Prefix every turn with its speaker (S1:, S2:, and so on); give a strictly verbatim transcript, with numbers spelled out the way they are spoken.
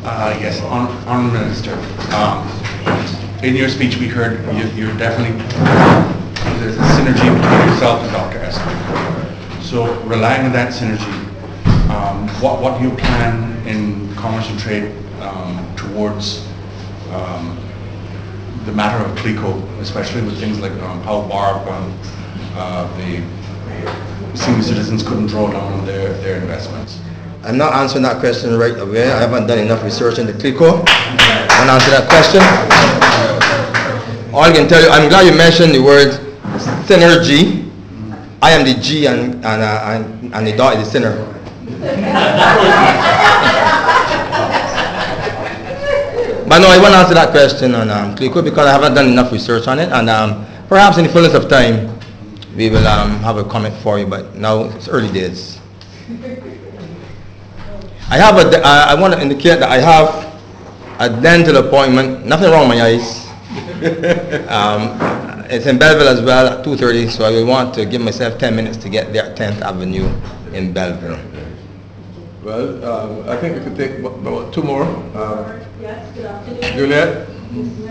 S1: Uh, yes, Hon- Honourable Minister. Um, in your speech, we heard you, you're definitely there's a synergy between yourself and Doctor Esper. So, relying on that synergy, um, what what do you plan in commerce and trade um, towards um, the matter of CLICO, especially with things like um, how Barb, um, uh, the senior citizens couldn't draw down on their, their investments?
S2: I'm not answering that question right away. I haven't done enough research into CLICO. I won't answer that question. All I can tell you, I'm glad you mentioned the word synergy. I am the G and, and, uh, and, and the dot is the sinner. But no, I won't answer that question on um, CLICO because I haven't done enough research on it, and um, perhaps in the fullness of time we will um, have a comment for you, but now it's early days. I have a, uh, I want to indicate that I have a dental appointment, nothing wrong with my eyes. um, it's in Belleville as well at two thirty, so I will want to give myself ten minutes to get there at tenth Avenue in Belleville.
S3: Well, um, I think we could take about two more. Uh,
S4: Yes, good afternoon.
S3: Juliet?
S4: Mister